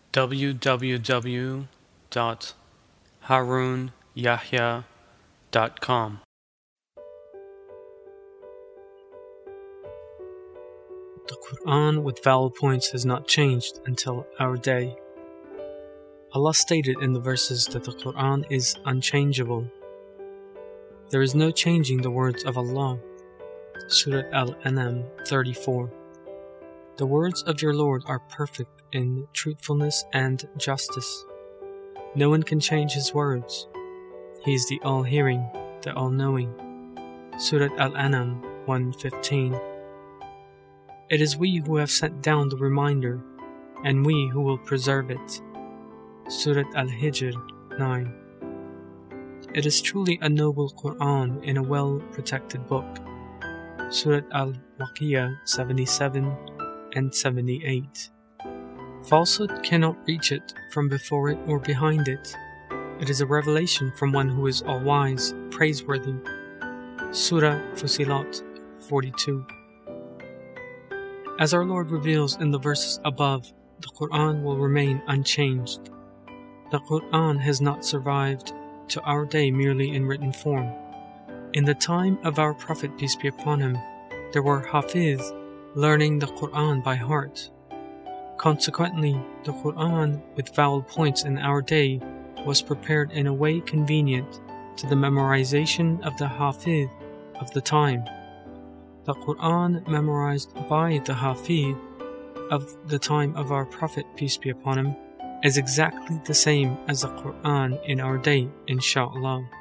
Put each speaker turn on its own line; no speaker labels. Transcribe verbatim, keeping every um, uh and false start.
w w w dot harun yahya dot com.
The Quran with vowel points has not changed until our day. Allah stated in the verses that the Quran is unchangeable. There is no changing the words of Allah. Surah Al-An'am thirty-four. The words of your Lord are perfect in truthfulness and justice. No one can change His words. He is the all-hearing, the all-knowing. Surah Al-An'am one fifteen. It is we who have sent down the reminder, and we who will preserve it. Surah Al-Hijr nine. It is truly a noble Quran in a well-protected book. Surah Al-Waqi'ah seventy-seven and seventy-eight. Falsehood cannot reach it from before it or behind it. It is a revelation from one who is all-wise, praiseworthy. Surah Fusilat forty-two. As our Lord reveals in the verses above, the Quran will remain unchanged. The Quran has not survived to our day merely in written form. In the time of our Prophet, peace be upon him, there were Hafiz learning the Quran by heart. Consequently, the Quran with vowel points in our day was prepared in a way convenient to the memorization of the Hafiz of the time. The Quran memorized by the Hafiz of the time of our Prophet, peace be upon him, is exactly the same as the Quran in our day, inshaAllah.